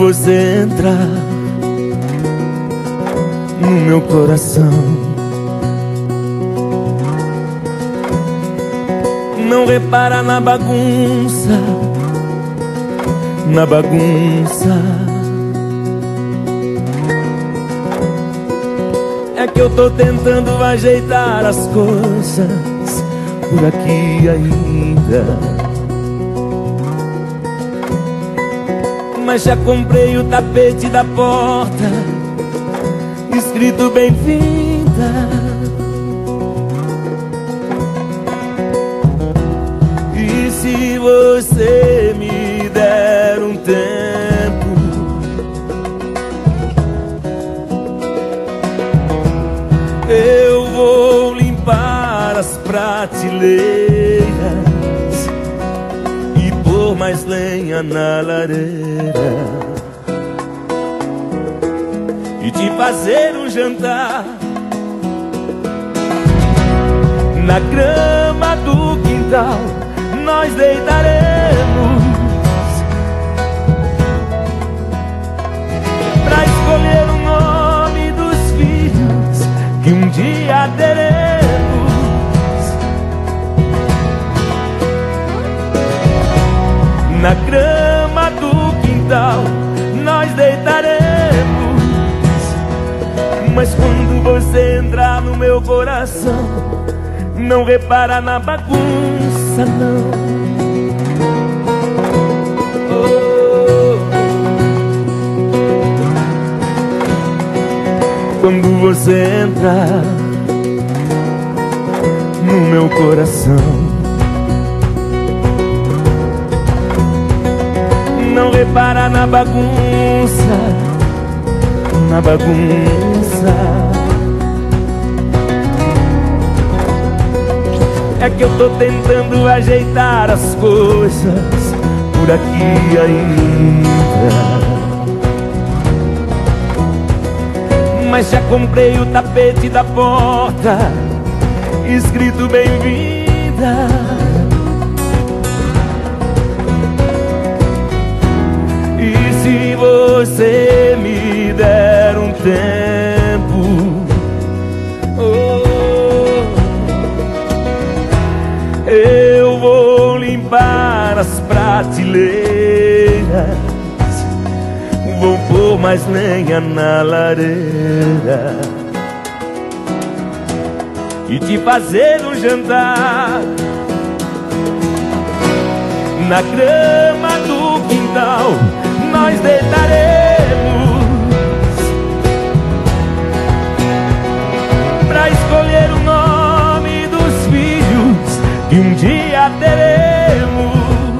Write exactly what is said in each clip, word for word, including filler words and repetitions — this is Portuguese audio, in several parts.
você entrar no meu coração, não repara na bagunça, na bagunça. É que eu tô tentando ajeitar as coisas por aqui ainda, mas já comprei o tapete da porta, escrito bem-vinda. E se você me der um tempo, eu vou limpar as prateleiras e pôr mais lenha na lareira e te fazer um jantar na grama do quintal. Nós deitaremos pra escolher o nome dos filhos que um dia teremos. Na grama do quintal nós deitaremos, mas quando você entrar no meu coração, não repara na bagunça, não. Oh. Quando você entrar no meu coração, não repara na bagunça, na bagunça. É que eu tô tentando ajeitar as coisas por aqui ainda, mas já comprei o tapete da porta, escrito bem-vinda. E se você me der um tempo, eu vou limpar as prateleiras, vou pôr mais lenha na lareira e te fazer um jantar na grama do quintal. Nós deitaremos pra escolher o nome dos filhos que um dia teremos.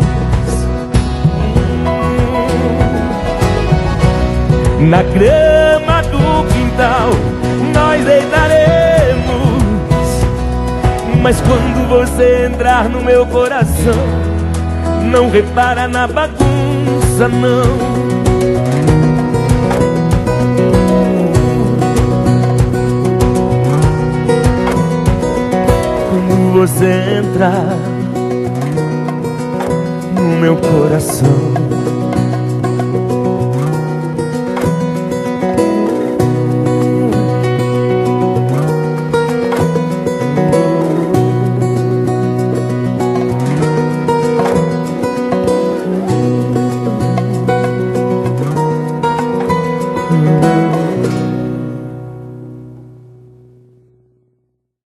Na grama do quintal nós deitaremos, mas quando você entrar no meu coração, não repara na bagunça, não. Quando você entrar no meu coração, mm-hmm.